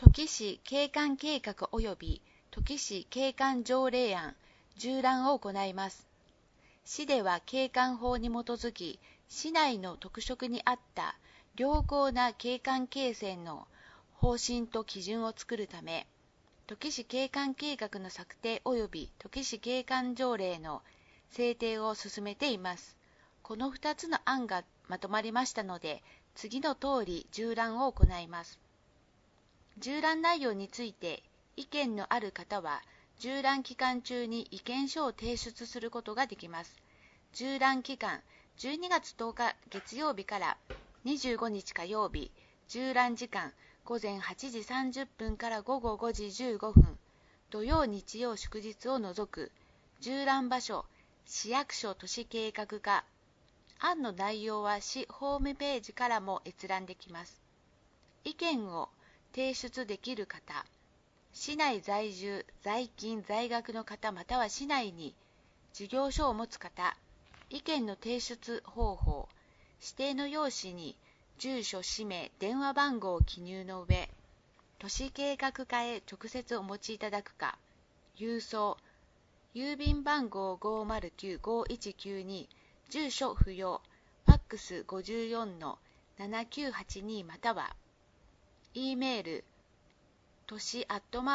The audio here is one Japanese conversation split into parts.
土岐市景観計画及び土岐市景観条例案縦覧を行います。市では景観法に基づき、市内の特色に合った良好な景観形成の方針と基準を作るため、土岐市景観計画の策定及び土岐市景観条例の制定を進めています。この2つの案がまとまりましたので、次の通り縦覧を行います。縦覧内容について意見のある方は、縦覧期間中に意見書を提出することができます。縦覧期間、12月10日月曜日から25日火曜日、縦覧時間、午前8時30分から午後5時15分、土曜日曜祝日を除く、縦覧場所、市役所都市計画課。案の内容は市ホームページからも閲覧できます。意見を提出できる方、市内在住、在勤、在学の方または市内に事業所を持つ方、意見の提出方法、指定の用紙に住所、氏名、電話番号を記入の上、都市計画課へ直接お持ちいただくか、郵送、郵便番号 509-5192、住所不要、ファックス 54-7982 または、E メール、都市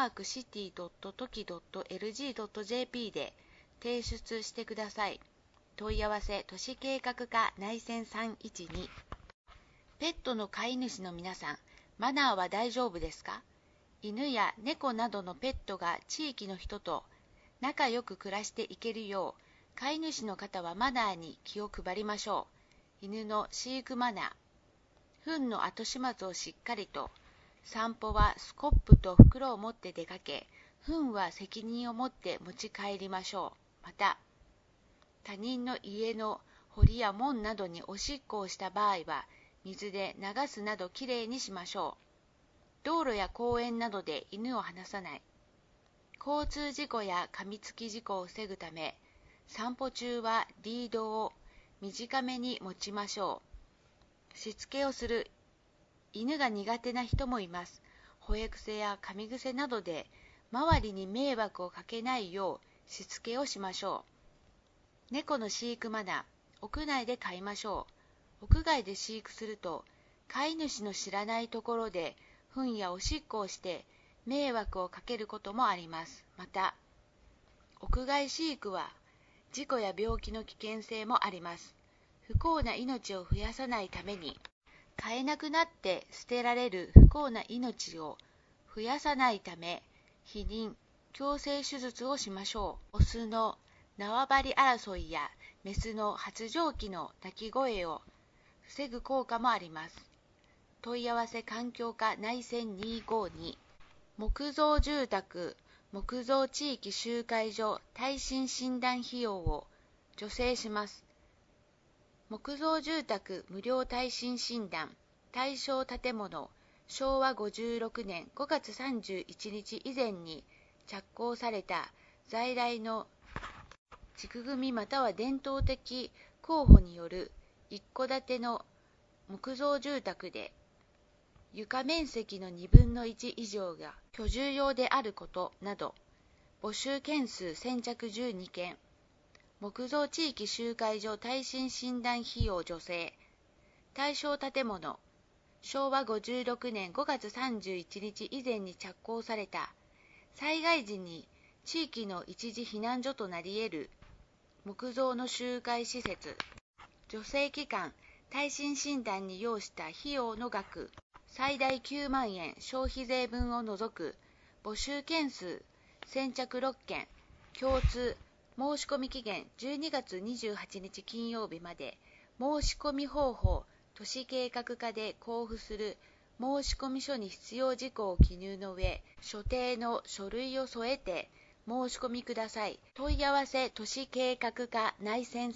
@city.toki.lg.jp で提出してください。問い合わせ、都市計画課内線312。ペットの飼い主の皆さん、マナーは大丈夫ですか？犬や猫などのペットが地域の人と仲良く暮らしていけるよう、飼い主の方はマナーに気を配りましょう。犬の飼育マナー、糞の後始末をしっかりと、散歩はスコップと袋を持って出かけ、糞は責任を持って持ち帰りましょう。また、他人の家の堀や門などにおしっこをした場合は、水で流すなどきれいにしましょう。道路や公園などで犬を離さない。交通事故や噛みつき事故を防ぐため、散歩中はリードを短めに持ちましょう。しつけをする。犬が苦手な人もいます。吠え癖や噛み癖などで周りに迷惑をかけないようしつけをしましょう。猫の飼育マナー、屋内で飼いましょう。屋外で飼育すると、飼い主の知らないところで糞やおしっこをして迷惑をかけることもあります。また、屋外飼育は事故や病気の危険性もあります。不幸な命を増やさないために、飼えなくなって捨てられる不幸な命を増やさないため、避妊、強制手術をしましょう。オスの縄張り争いやメスの発情期の鳴き声を防ぐ効果もあります。問い合わせ環境課内線252。木造住宅、木造地域集会所耐震診断費用を助成します。木造住宅無料耐震診断、対象建物、昭和56年5月31日以前に着工された在来の築組または伝統的工法による一戸建ての木造住宅で、床面積の2分の1以上が居住用であることなど、募集件数先着12件、木造地域集会所耐震診断費用助成、対象建物、昭和56年5月31日以前に着工された、災害時に地域の一時避難所となり得る木造の集会施設、助成期間、耐震診断に要した費用の額、最大9万円消費税分を除く、募集件数先着6件、共通、申込期限12月28日金曜日まで、申込方法、都市計画課で交付する申込書に必要事項を記入の上、所定の書類を添えて申込ください。問い合わせ都市計画課内線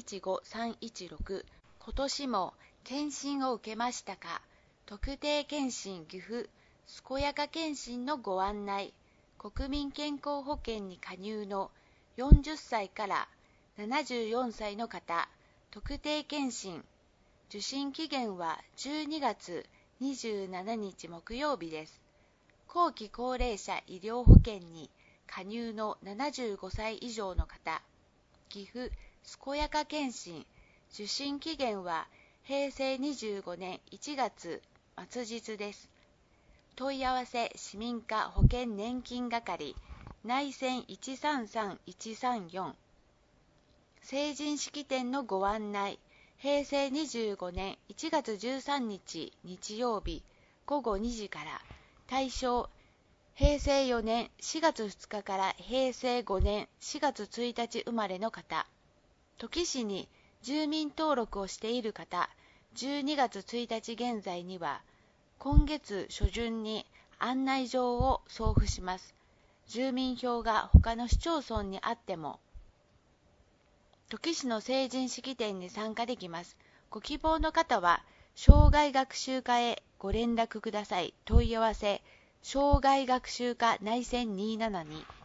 315-316。今年も検診を受けましたか？特定健診岐阜健やか健診のご案内。国民健康保険に加入の40歳から74歳の方、特定健診、受診期限は12月27日木曜日です。 後期高齢者医療保険に加入の75歳以上の方、岐阜健やか検診、受診期限は平成25年1月末日です。問い合わせ市民課保険年金係内線133134。成人式典のご案内、平成25年1月13日日曜日午後2時から、対象平成4年4月2日から平成5年4月1日生まれの方、土岐市に住民登録をしている方、12月1日現在には今月初旬に案内状を送付します。住民票が他の市町村にあっても土岐市の成人式典に参加できます。ご希望の方は生涯学習課へご連絡ください。問い合わせ障害学習課内線272